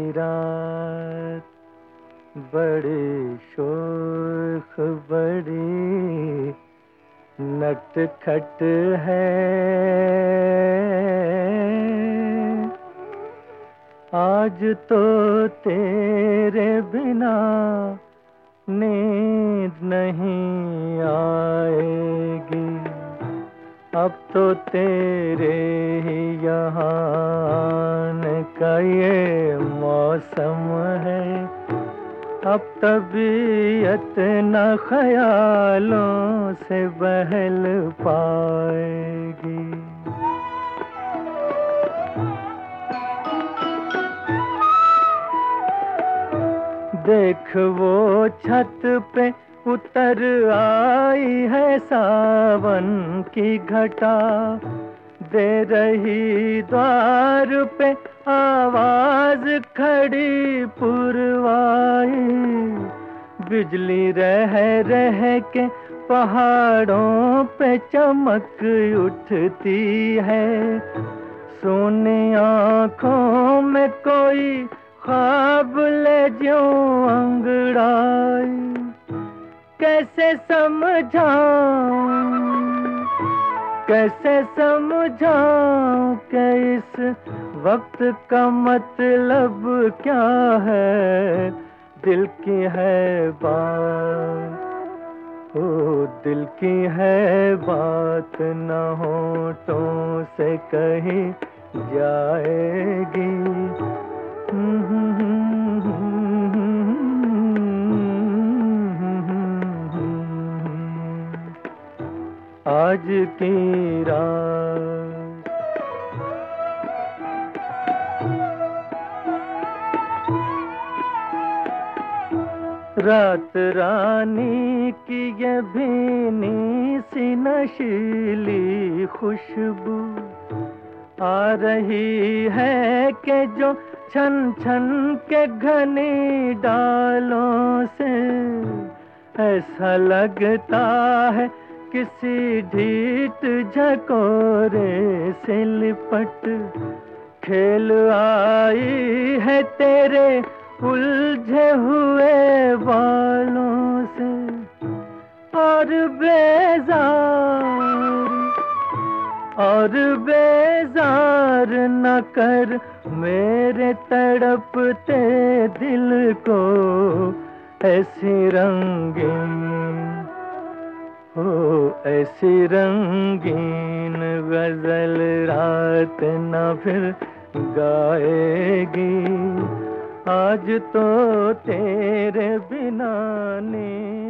रात बड़ी शोख बड़ी नटखट है। आज तो तेरे बिना नींद नहीं आएगी। अब तो तेरे ही यहाँ आने का ये मौसम है। अब तबीयत न ख्यालों से बहल पाएगी। देख वो छत पे उतर आई है सावन की घटा, दे रही द्वार पे आवाज खड़ी पुरवाई। बिजली रह रह के पहाड़ों पे चमक उठती है। सोनी आँखों में कोई ख्वाब ले ज्यों अंगड़ाई। कैसे समझाऊं कि इस वक्त का मतलब क्या है। दिल की है बात, ओ दिल की है बात, न होठों से कही जाएगी। आज की रात रानी की ये भीनी सी नशीली खुशबू आ रही है कि जो छन छन के घनी डालों से। ऐसा लगता है किसी ढीठ झकोरे से लिपट खेल आई है तेरे उलझे हुए बालों से। और बेजार न कर मेरे तड़पते दिल को ऐसी रंगीन, हो ऐसी रंगीन गजल रात न फिर गाएगी। आज तो तेरे बिना नींद